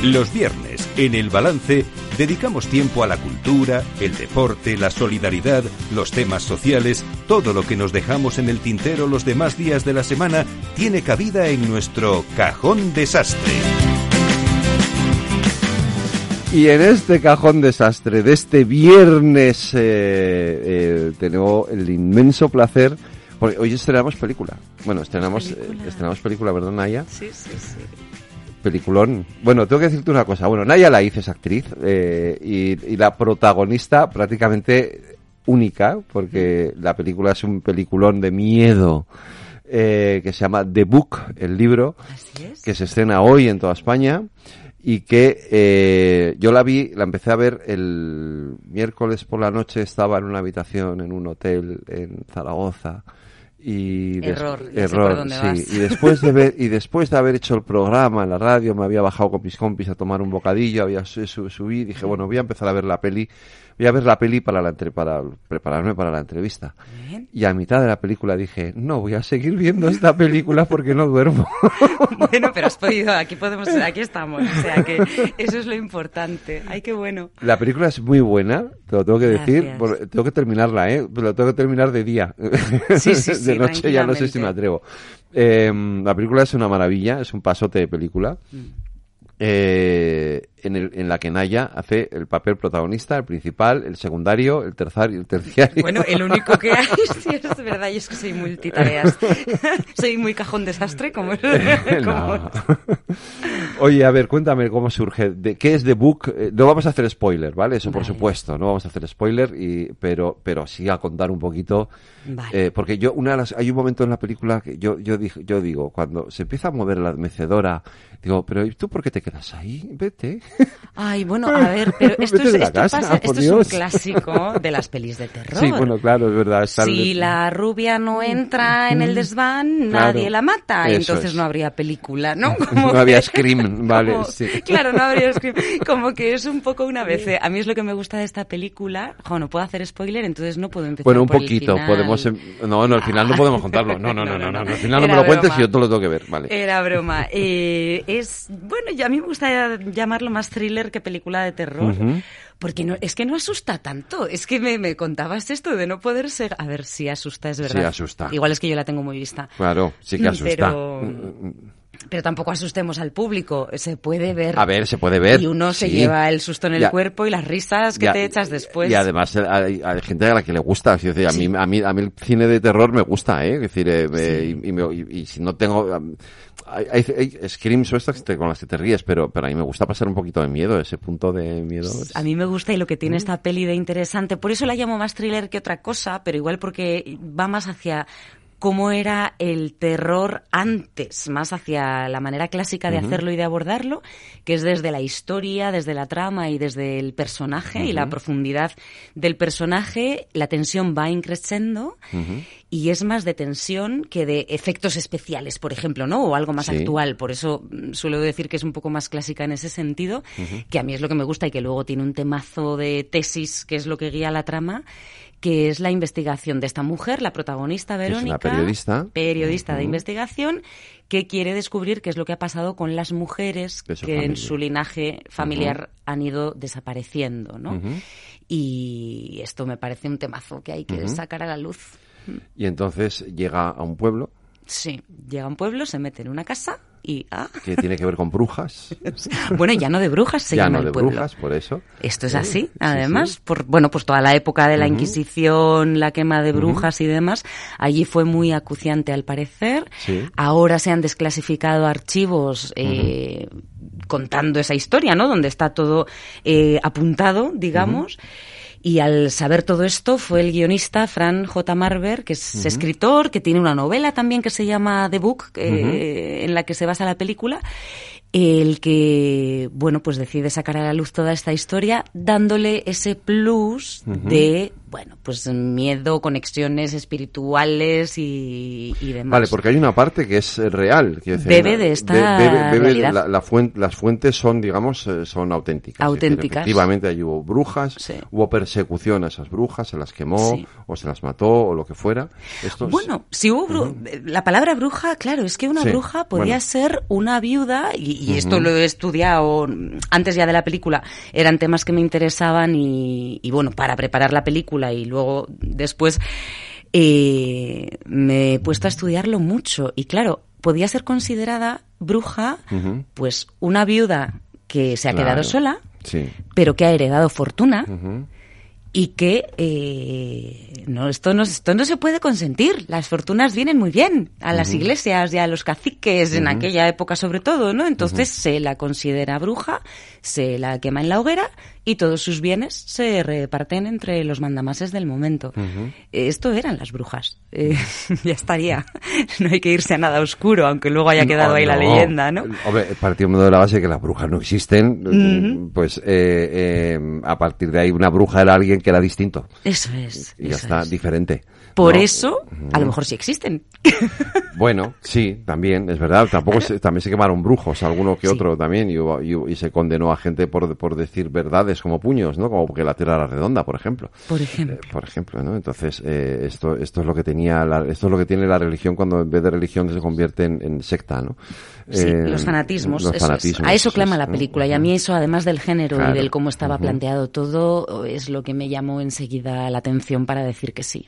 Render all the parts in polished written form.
Los viernes, en El Balance, dedicamos tiempo a la cultura, el deporte, la solidaridad, los temas sociales. Todo lo que nos dejamos en el tintero los demás días de la semana tiene cabida en nuestro Cajón Desastre. Y en este Cajón Desastre de este viernes tenemos el inmenso placer, porque hoy estrenamos película. Bueno, estrenamos película, ¿verdad, Naya? Sí. Peliculón. Bueno, tengo que decirte una cosa. Bueno, Naya Laiz es actriz y la protagonista prácticamente única, porque la película es un peliculón de miedo que se llama The Book, el libro, que se estrena hoy en toda España. Y que yo la empecé a ver el miércoles por la noche, estaba en una habitación en un hotel en Zaragoza. Error, sí. Y después de haber hecho el programa en la radio, me había bajado con mis compis a tomar un bocadillo, había subí, dije, bueno, voy a empezar a ver la peli. Voy a ver la peli para prepararme para la entrevista. Bien. Y a mitad de la película dije, no, voy a seguir viendo esta película porque no duermo. Bueno, pero has podido, aquí estamos, o sea que eso es lo importante. Ay, qué bueno. La película es muy buena, te lo tengo que decir, tengo que terminarla, pero lo tengo que terminar de día. Sí, de noche ya no sé si me atrevo. La película es una maravilla, es un pasote de película. En la que Naya hace el papel protagonista, el principal, el secundario, el terciario. Bueno, el único que hay, sí, es verdad, y es que soy multitareas. Soy muy Cajón Desastre, como no. Oye, a ver, cuéntame cómo surge, ¿qué es The Book? No vamos a hacer spoiler, ¿vale? Eso, por supuesto, no vamos a hacer spoiler, pero sí a contar un poquito. Vale. Porque hay un momento en la película que yo digo, cuando se empieza a mover la mecedora, digo, pero ¿y tú por qué te quedas ahí? Vete. Ay, bueno, a ver, pero esto es un clásico de las pelis de terror. Sí, bueno, claro, es verdad. Si la rubia no entra en el desván, nadie la mata, entonces no habría película, ¿no? No había Scream, vale, sí. Claro, no habría Scream. Como que es un poco una vez. A mí es lo que me gusta de esta película. No puedo hacer spoiler, entonces no puedo empezar por el final. Bueno, un poquito, podemos... No, al final no podemos contarlo. No, al final no me lo cuentes y yo te lo tengo que ver, vale. Era broma. A mí me gusta llamarlo más thriller que película de terror, porque es que no asusta tanto. Es que me contabas esto de no poder ser... A ver, sí asusta, es verdad. Sí asusta. Igual es que yo la tengo muy vista. Claro, sí que asusta. Pero tampoco asustemos al público, se puede ver. A ver, se puede ver. Y uno se lleva el susto en el cuerpo y las risas que te echas después. Y además hay gente a la que le gusta. Es decir, a mí el cine de terror me gusta, ¿eh? Es decir, y si no tengo... Hay screams o estas con las que te ríes, pero a mí me gusta pasar un poquito de miedo, ese punto de miedo. A mí me gusta, y lo que tiene esta peli de interesante, por eso la llamo más thriller que otra cosa, pero igual porque va más hacia cómo era el terror antes, más hacia la manera clásica de hacerlo y de abordarlo, que es desde la historia, desde la trama y desde el personaje y la profundidad del personaje. La tensión va increciendo y es más de tensión que de efectos especiales, por ejemplo, ¿no? O algo más actual. Por eso suelo decir que es un poco más clásica en ese sentido, que a mí es lo que me gusta y que luego tiene un temazo de tesis que es lo que guía la trama, que es la investigación de esta mujer, la protagonista Verónica, es una periodista de investigación, que quiere descubrir qué es lo que ha pasado con las mujeres que en su linaje familiar han ido desapareciendo, ¿no? Y esto me parece un temazo que hay que sacar a la luz. Y entonces llega a un pueblo. Sí, llega a un pueblo, se mete en una casa y... ¿Qué tiene que ver con brujas? Bueno, ya no de brujas se llama el pueblo. Ya no de brujas, por eso. Esto es así, además. Pues toda la época de la Inquisición, la quema de brujas y demás, allí fue muy acuciante al parecer. Sí. Ahora se han desclasificado archivos contando esa historia, ¿no? Donde está todo apuntado, digamos. Y al saber todo esto fue el guionista Frank J. Marber, que es escritor, que tiene una novela también que se llama The Book, en la que se basa la película, el que, pues decide sacar a la luz toda esta historia, dándole ese plus de, bueno, pues miedo, conexiones espirituales y demás. Vale, porque hay una parte que es real. Bebe de esta realidad. Las fuentes son, digamos, son auténticas. Auténticas. Efectivamente, ahí hubo brujas, sí. Hubo persecución a esas brujas, se las quemó, sí. O se las mató, o lo que fuera. Bueno, si hubo la palabra bruja, claro, es que una bruja podía ser una viuda, y esto lo he estudiado antes ya de la película, eran temas que me interesaban y bueno, para preparar la película y luego después me he puesto a estudiarlo mucho y claro, podía ser considerada bruja pues una viuda que se ha quedado sola, sí. Pero que ha heredado fortuna y que esto no se puede consentir. Las fortunas vienen muy bien a las iglesias y a los caciques en aquella época sobre todo, ¿no? Entonces se la considera bruja, se la quema en la hoguera y todos sus bienes se reparten entre los mandamases del momento. Esto eran las brujas. Ya estaría. No hay que irse a nada oscuro, aunque luego haya quedado ahí la leyenda, ¿no? Hombre, partimos de la base que las brujas no existen, pues a partir de ahí una bruja era alguien que era distinto. Eso es. Y ya está, diferente. Por eso, a lo mejor sí existen. Bueno, sí, también, es verdad. También se quemaron brujos, alguno que otro también, y se condenó a gente por decir verdades como puños, ¿no? Como que la Tierra era redonda, por ejemplo. Por ejemplo, ¿no? Entonces, esto es lo que esto es lo que tiene la religión cuando en vez de religión se convierte en secta, ¿no? Sí, los fanatismos. A eso clama la película, y a mí eso, además del género y del cómo estaba planteado todo, es lo que me llamó enseguida la atención para decir que sí.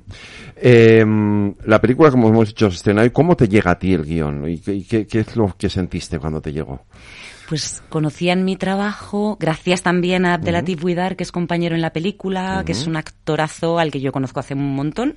La película, como hemos dicho, se estrenó. ¿Cómo te llega a ti el guión? ¿Y qué es lo que sentiste cuando te llegó? Pues conocían mi trabajo, gracias también a Abdelatif Huidar, que es compañero en la película, que es un actorazo al que yo conozco hace un montón.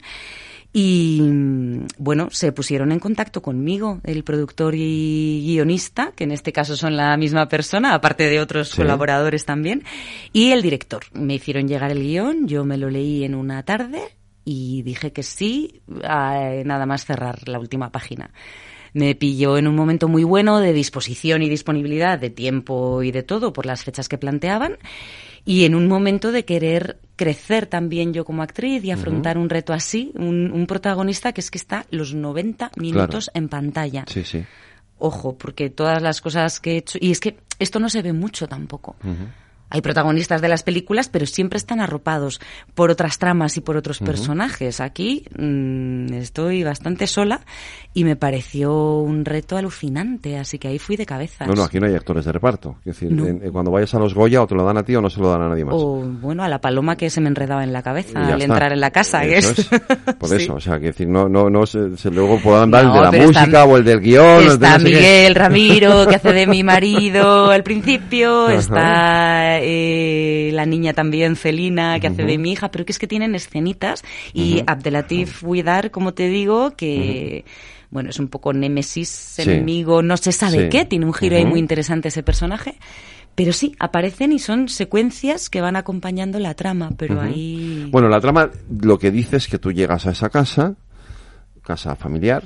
Y bueno, se pusieron en contacto conmigo, el productor y guionista, que en este caso son la misma persona, aparte de otros colaboradores también, y el director. Me hicieron llegar el guión, yo me lo leí en una tarde y dije que sí, nada más cerrar la última página. Me pilló en un momento muy bueno de disposición y disponibilidad de tiempo y de todo por las fechas que planteaban y en un momento de querer crecer también yo como actriz y afrontar un reto así, un protagonista que es que está los 90 minutos en pantalla. Sí, sí. Ojo, porque todas las cosas que he hecho... Y es que esto no se ve mucho tampoco. Hay protagonistas de las películas, pero siempre están arropados por otras tramas y por otros personajes. Aquí estoy bastante sola y me pareció un reto alucinante, así que ahí fui de cabeza. No, aquí no hay actores de reparto. Es decir, cuando vayas a los Goya o te lo dan a ti o no se lo dan a nadie más. O, bueno, a la paloma que se me enredaba en la cabeza al entrar en la casa. Por eso, o sea, que decir, no luego puedan dar el de la música o el del guión. Está Miguel Ramiro, que hace de mi marido al principio, está... la niña también, Celina, que hace de mi hija, pero que es que tienen escenitas y Abdelatif Huidar, como te digo, que bueno, es un poco némesis, enemigo, no se sabe qué, tiene un giro ahí muy interesante ese personaje, pero sí, aparecen y son secuencias que van acompañando la trama, pero ahí... Bueno, la trama, lo que dice es que tú llegas a esa casa familiar,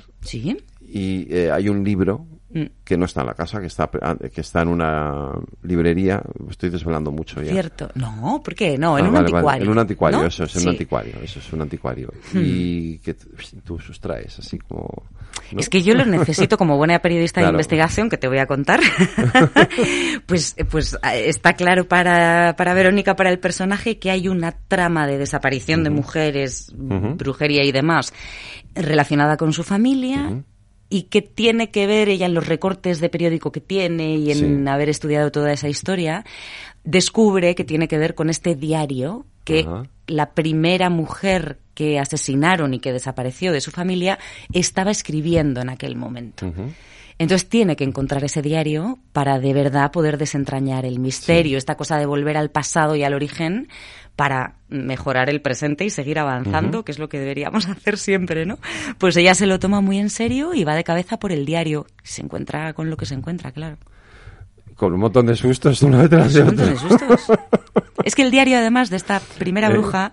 y hay un libro que no está en la casa, que está en una librería. Estoy desvelando mucho ya. Cierto. No, ¿por qué? No, en un anticuario. Vale. En un anticuario, ¿no? Eso es un anticuario. Y que tú sustraes, así como... ¿no? Es que yo lo necesito como buena periodista de investigación, que te voy a contar. pues está claro para Verónica, para el personaje, que hay una trama de desaparición de mujeres, brujería y demás, relacionada con su familia, y que tiene que ver ella en los recortes de periódico que tiene y en haber estudiado toda esa historia, descubre que tiene que ver con este diario que la primera mujer que asesinaron y que desapareció de su familia estaba escribiendo en aquel momento. Entonces tiene que encontrar ese diario para de verdad poder desentrañar el misterio, esta cosa de volver al pasado y al origen para mejorar el presente y seguir avanzando, que es lo que deberíamos hacer siempre, ¿no? Pues ella se lo toma muy en serio y va de cabeza por el diario. Se encuentra con lo que se encuentra, claro. Con un montón de sustos, una vez tras otra. Un montón de sustos. Es que el diario, además de esta primera bruja,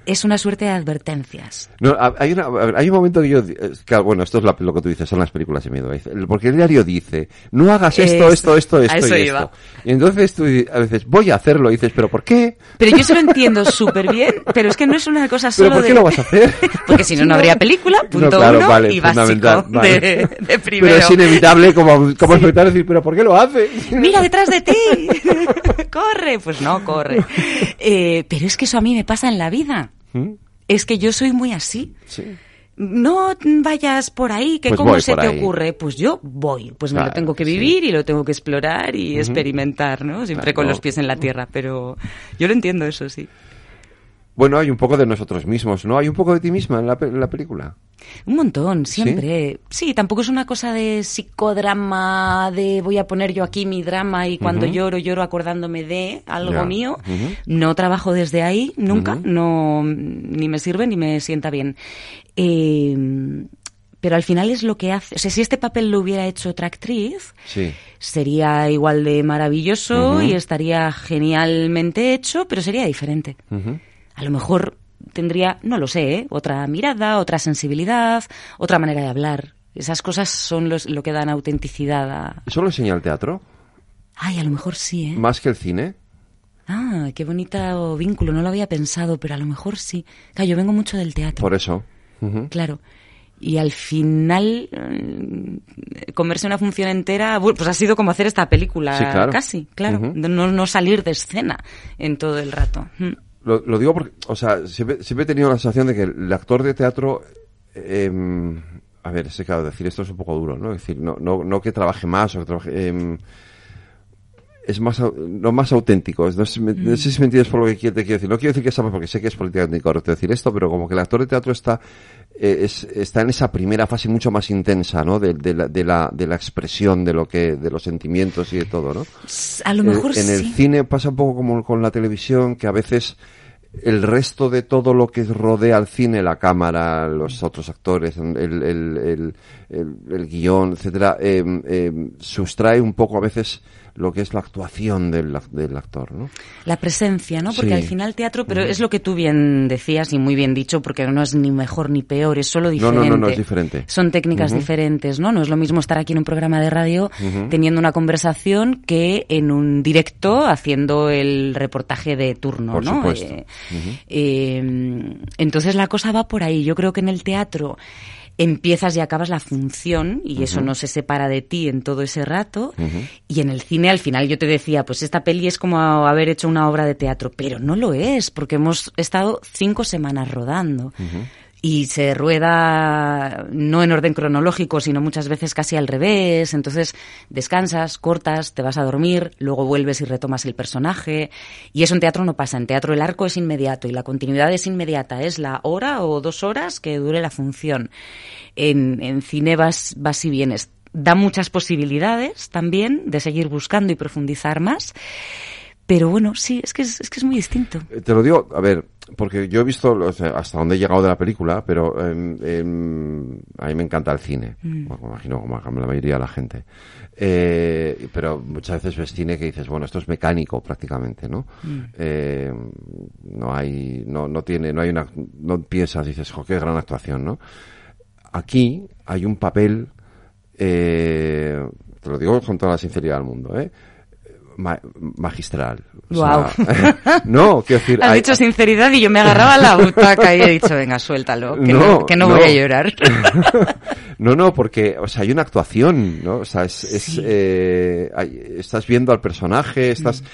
es una suerte de advertencias. No, hay un momento que yo... Claro, bueno, esto es lo que tú dices, son las películas de miedo. Porque el diario dice, no hagas esto y esto. Y entonces tú a veces, voy a hacerlo, y dices, ¿pero por qué? Pero yo se lo entiendo súper bien, pero es que no es una cosa solo ¿Pero por qué lo vas a hacer? Porque si no, no habría película, punto no, claro, uno, vale, y básico de primero. Pero es inevitable como espectador decir, ¿pero por qué lo hace? ¡Mira detrás de ti! ¡Corre! Pues no, corre. Pero es que eso a mí me pasa en la vida. Es que yo soy muy así. Sí. No vayas por ahí, que pues cómo se te ahí. ocurre. Pues yo voy, pues me lo tengo que vivir y lo tengo que explorar y experimentar, ¿no? Siempre con los pies en la tierra, pero yo lo entiendo, eso sí. Bueno, hay un poco de nosotros mismos, ¿no? Hay un poco de ti misma en la película. Un montón, siempre. Sí, tampoco es una cosa de psicodrama, de voy a poner yo aquí mi drama y cuando lloro acordándome de algo mío. No trabajo desde ahí, nunca. No, ni me sirve ni me sienta bien. Pero al final es lo que hace... O sea, si este papel lo hubiera hecho otra actriz, sería igual de maravilloso y estaría genialmente hecho, pero sería diferente. A lo mejor tendría, no lo sé, otra mirada, otra sensibilidad, otra manera de hablar. Esas cosas son lo que dan autenticidad a... ¿Eso lo enseña el teatro? Ay, a lo mejor sí, ¿eh? ¿Más que el cine? Ah, qué bonito vínculo, no lo había pensado, pero a lo mejor sí. Claro, yo vengo mucho del teatro. Por eso. Claro. Y al final, comerse una función entera, pues ha sido como hacer esta película, claro. Casi, claro. No salir de escena en todo el rato. Lo digo porque, o sea, siempre he tenido la sensación de que el actor de teatro, a ver, sé que decir esto es un poco duro, ¿no? Es decir, no que trabaje más o que trabaje, es más auténtico. No sé si me entiendes por lo que te quiero decir. No quiero decir que sea, porque sé que es políticamente incorrecto decir esto, pero como que el actor de teatro está en esa primera fase mucho más intensa, ¿no? De la expresión de los sentimientos y de todo, ¿no? A lo mejor en el cine pasa un poco como con la televisión, que a veces el resto de todo lo que rodea al cine, la cámara, los otros actores, el guión, etcétera, sustrae un poco a veces lo que es la actuación del actor, ¿no? La presencia, ¿no? Porque al final teatro, pero es lo que tú bien decías y muy bien dicho, porque no es ni mejor ni peor, es solo diferente. No, es diferente. Son técnicas diferentes, ¿no? No es lo mismo estar aquí en un programa de radio teniendo una conversación que en un directo haciendo el reportaje de turno, por ¿no? Supuesto. Entonces la cosa va por ahí. Yo creo que en el teatro empiezas y acabas la función y eso no se separa de ti en todo ese rato. Y en el cine, al final, yo te decía, pues esta peli es como haber hecho una obra de teatro, pero no lo es, porque hemos estado 5 semanas rodando. Y se rueda no en orden cronológico, sino muchas veces casi al revés. Entonces descansas, cortas, te vas a dormir, luego vuelves y retomas el personaje. Y eso en teatro no pasa. En teatro el arco es inmediato y la continuidad es inmediata. Es la hora o 2 horas que dure la función. En cine vas y vienes. Da muchas posibilidades también de seguir buscando y profundizar más. Pero bueno, sí, es que es muy distinto. Te lo digo, a ver, porque yo he visto hasta dónde he llegado de la película, pero a mí me encanta el cine. Bueno, me imagino como la mayoría de la gente. Pero muchas veces ves cine que dices, bueno, esto es mecánico prácticamente, ¿no? No piensas, dices, jo, qué gran actuación, ¿no? Aquí hay un papel, te lo digo con toda la sinceridad del mundo, magistral. Wow. No, quiero decir... Has dicho sinceridad y yo me agarraba a la butaca y he dicho, venga, suéltalo, que no voy a llorar. No, porque, o sea, hay una actuación, ¿no? O sea, estás viendo al personaje,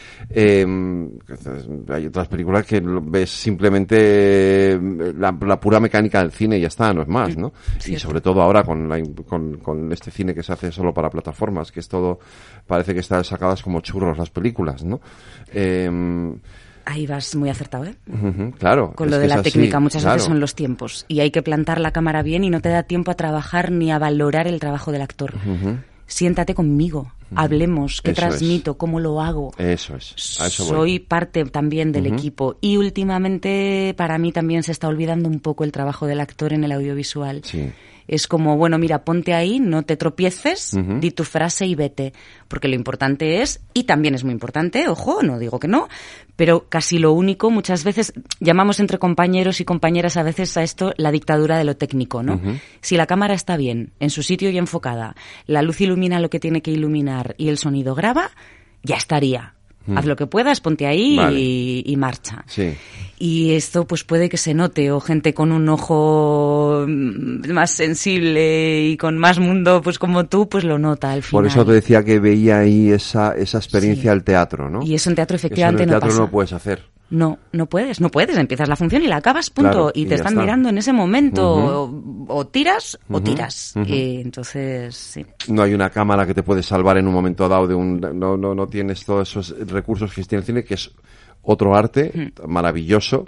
hay otras películas que ves simplemente la pura mecánica del cine y ya está, no es más, ¿no? Cierto. Y sobre todo ahora con este cine que se hace solo para plataformas, que es todo, parece que están sacadas como churros las películas, ¿no? Ahí vas muy acertado, ¿eh? Claro. Con lo de la técnica, muchas veces son los tiempos. Y hay que plantar la cámara bien y no te da tiempo a trabajar ni a valorar el trabajo del actor. Siéntate conmigo. hablemos, qué Eso transmito, es. cómo lo hago. Eso es. A eso Soy voy. parte también del equipo. Y últimamente para mí también se está olvidando un poco el trabajo del actor en el audiovisual. Sí. Es como, bueno, mira, ponte ahí, no te tropieces, di tu frase y vete. Porque lo importante es, y también es muy importante, ojo, no digo que no, pero casi lo único, muchas veces, llamamos entre compañeros y compañeras a veces a esto la dictadura de lo técnico, ¿no? Si la cámara está bien, en su sitio y enfocada, la luz ilumina lo que tiene que iluminar y el sonido graba, ya estaría. Haz lo que puedas, ponte ahí y marcha. Sí. Y esto pues puede que se note, o gente con un ojo más sensible y con más mundo pues como tú, pues lo nota al final. Por eso te decía que veía ahí esa experiencia al teatro, ¿no? Y eso en teatro efectivamente eso en el teatro no pasa. no puedes hacer. No puedes. Empiezas la función y la acabas, punto. Claro, y y te ya están está. mirando en ese momento. O tiras o tiras. Entonces, sí. No hay una cámara que te puede salvar en un momento dado de un... No tienes todos esos recursos que tiene el cine, que es otro arte maravilloso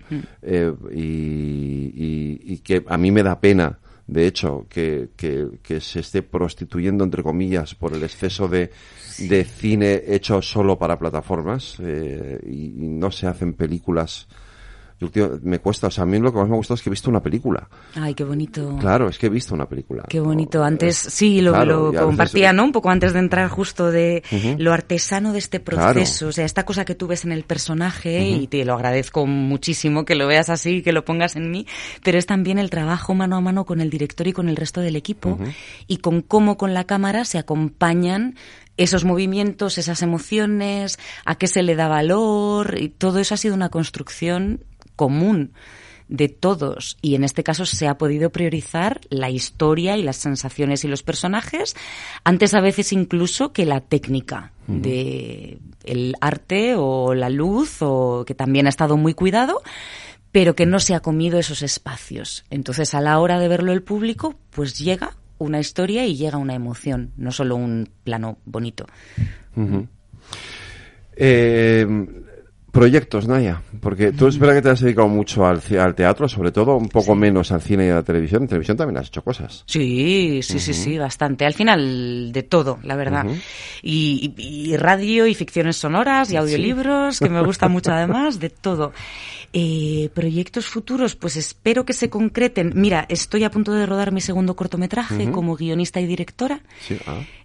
y que a mí me da pena, de hecho, que se esté prostituyendo, entre comillas, por el exceso de cine hecho solo para plataformas y no se hacen películas. Me cuesta, o sea, a mí lo que más me gusta es que he visto una película. Ay, qué bonito. Claro, es que he visto una película. Qué bonito. Antes, sí, claro, lo compartía, ¿no? Un poco antes de entrar justo de lo artesano de este proceso. Claro. O sea, esta cosa que tú ves en el personaje, y te lo agradezco muchísimo que lo veas así, que lo pongas en mí, pero es también el trabajo mano a mano con el director y con el resto del equipo, y con cómo con la cámara se acompañan esos movimientos, esas emociones, a qué se le da valor, y todo eso ha sido una construcción común de todos, y en este caso se ha podido priorizar la historia y las sensaciones y los personajes antes a veces incluso que la técnica de el arte o la luz, o que también ha estado muy cuidado, pero que no se ha comido esos espacios. Entonces, a la hora de verlo el público, pues llega una historia y llega una emoción, no solo un plano bonito. Proyectos, Naya, porque tú es verdad que te has dedicado mucho al teatro, sobre todo, un poco menos al cine y a la televisión. En televisión también has hecho cosas. Sí, bastante. Al final de todo, la verdad. Y radio y ficciones sonoras y audiolibros, que me gusta mucho además, de todo. Proyectos futuros, pues espero que se concreten. Mira, estoy a punto de rodar mi segundo cortometraje como guionista y directora. Sí.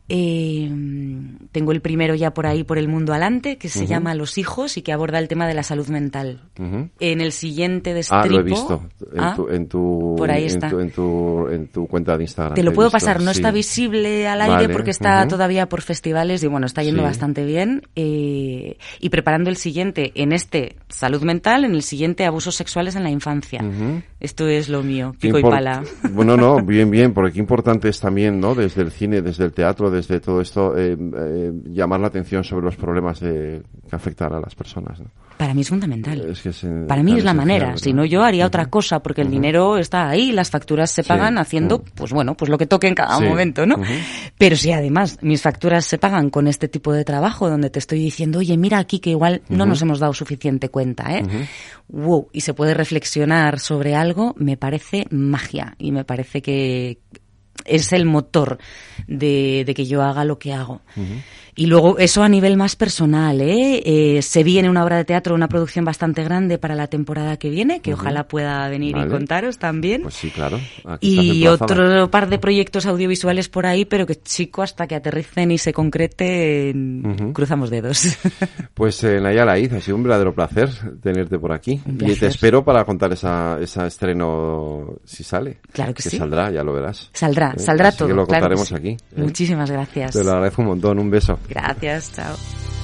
Tengo el primero ya por ahí, por el mundo alante, que se llama Los hijos y que aborda el tema de la salud mental. En el siguiente destripo... lo he visto por ahí está. En tu cuenta de Instagram. Te lo puedo pasar, no está visible al aire porque está todavía por festivales y bueno, está yendo bastante bien. Y preparando el siguiente, en este salud mental, en el siguiente abusos sexuales en la infancia. Esto es lo mío, pico y pala. Bueno, bien, porque qué importante es también, ¿no? Desde el cine, desde el teatro, desde todo esto, llamar la atención sobre los problemas que afectan a las personas, ¿no? Para mí es fundamental. Para mí es la manera. Si no, yo haría otra cosa, porque el dinero está ahí, las facturas se pagan haciendo, pues bueno, pues lo que toque en cada momento, ¿no? Pero si además mis facturas se pagan con este tipo de trabajo, donde te estoy diciendo, oye, mira aquí que igual no nos hemos dado suficiente cuenta, ¿eh? Wow, y se puede reflexionar sobre algo, me parece magia, y me parece que es el motor de que yo haga lo que hago. Y luego eso a nivel más personal, se viene una obra de teatro, una producción bastante grande para la temporada que viene, que ojalá pueda venir y contaros también. Pues sí, claro. Y otro par de proyectos audiovisuales por ahí, pero que, chico, hasta que aterricen y se concreten, cruzamos dedos. Pues Naya Laiz, ha sido un verdadero placer tenerte por aquí. Y te espero para contar esa estreno, si sale. Claro que sí. Saldrá, ya lo verás. Saldrá Así todo. que lo contaremos claro que sí. aquí. Muchísimas gracias. Te lo agradezco un montón, un beso. Gracias, chao.